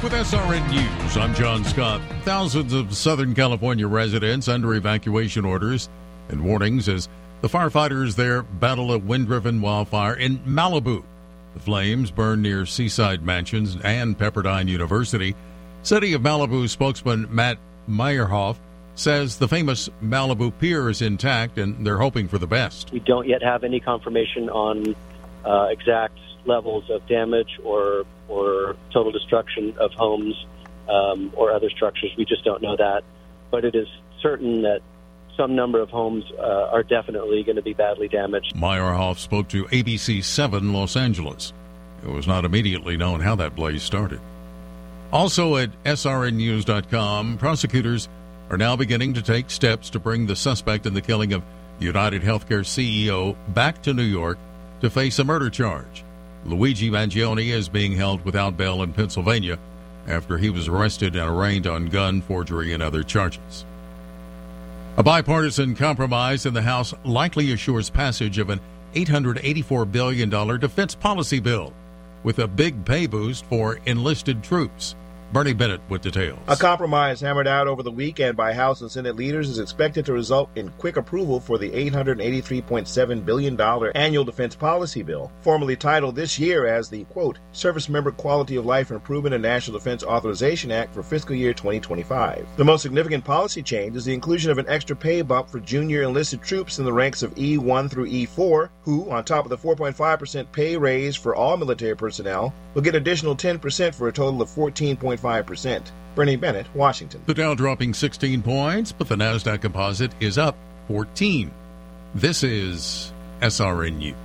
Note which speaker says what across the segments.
Speaker 1: With SRN News, I'm John Scott. Thousands of Southern California residents under evacuation orders and warnings as the firefighters there battle a wind-driven wildfire in Malibu. The flames burn near Seaside Mansions and Pepperdine University. City of Malibu spokesman Matt Meyerhoff says the famous Malibu Pier is intact and they're hoping for the best.
Speaker 2: We don't yet have any confirmation on exact levels of damage or total destruction of homes or other structures. We just don't know that. But it is certain that some number of homes are definitely going to be badly damaged.
Speaker 1: Meyerhoff spoke to ABC 7 Los Angeles. It was not immediately known how that blaze started. Also at srnnews.com, prosecutors are now beginning to take steps to bring the suspect in the killing of United Healthcare CEO back to New York to face a murder charge. Luigi Mangione is being held without bail in Pennsylvania after he was arrested and arraigned on gun, forgery, and other charges. A bipartisan compromise in the House likely assures passage of an $884 billion defense policy bill with a big pay boost for enlisted troops. Bernie Bennett with details.
Speaker 3: A compromise hammered out over the weekend by House and Senate leaders is expected to result in quick approval for the $883.7 billion annual defense policy bill, formally titled this year as the, quote, Service Member Quality of Life Improvement and National Defense Authorization Act for fiscal year 2025. The most significant policy change is the inclusion of an extra pay bump for junior enlisted troops in the ranks of E1 through E4, who, on top of the 4.5% pay raise for all military personnel, will get additional 10% for a total of 14.5%. Bernie Bennett, Washington.
Speaker 1: The Dow dropping 16 points, but the NASDAQ composite is up 14. This is SRN News.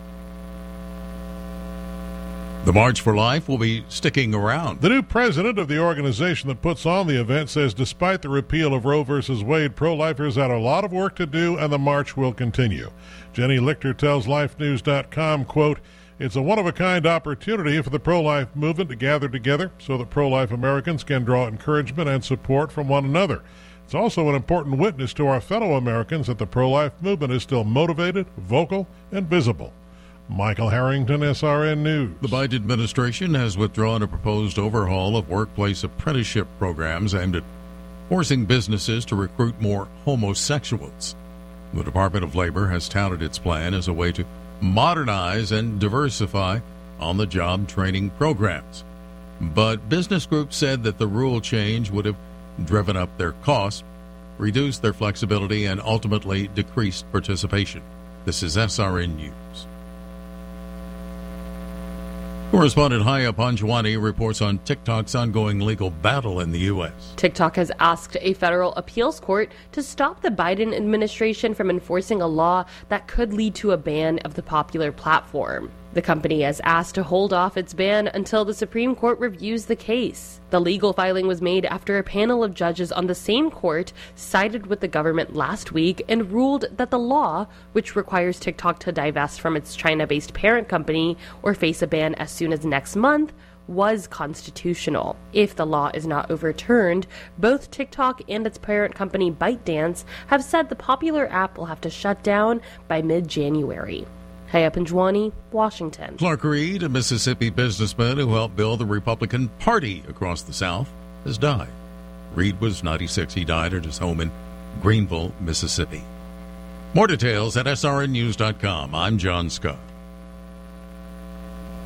Speaker 1: The March for Life will be sticking around.
Speaker 4: The new president of the organization that puts on the event says despite the repeal of Roe v. Wade, pro-lifers had a lot of work to do and the march will continue. Jenny Lichter tells LifeNews.com, quote, it's a one-of-a-kind opportunity for the pro-life movement to gather together so that pro-life Americans can draw encouragement and support from one another. It's also an important witness to our fellow Americans that the pro-life movement is still motivated, vocal, and visible. Michael Harrington, SRN News.
Speaker 1: The Biden administration has withdrawn a proposed overhaul of workplace apprenticeship programs aimed at forcing businesses to recruit more homosexuals. The Department of Labor has touted its plan as a way to modernize and diversify on-the-job training programs. But business groups said that the rule change would have driven up their costs, reduced their flexibility, and ultimately decreased participation. This is SRN News. Correspondent Haya Panjwani reports on TikTok's ongoing legal battle in the U.S.
Speaker 5: TikTok has asked a federal appeals court to stop the Biden administration from enforcing a law that could lead to a ban of the popular platform. The company has asked to hold off its ban until the Supreme Court reviews the case. The legal filing was made after a panel of judges on the same court sided with the government last week and ruled that the law, which requires TikTok to divest from its China-based parent company or face a ban as soon as next month, was constitutional. If the law is not overturned, both TikTok and its parent company ByteDance have said the popular app will have to shut down by mid-January. Haya Panjwani, Washington.
Speaker 1: Clark Reed, a Mississippi businessman who helped build the Republican Party across the South, has died. Reed was 96. He died at his home in Greenville, Mississippi. More details at srnnews.com. I'm John Scott.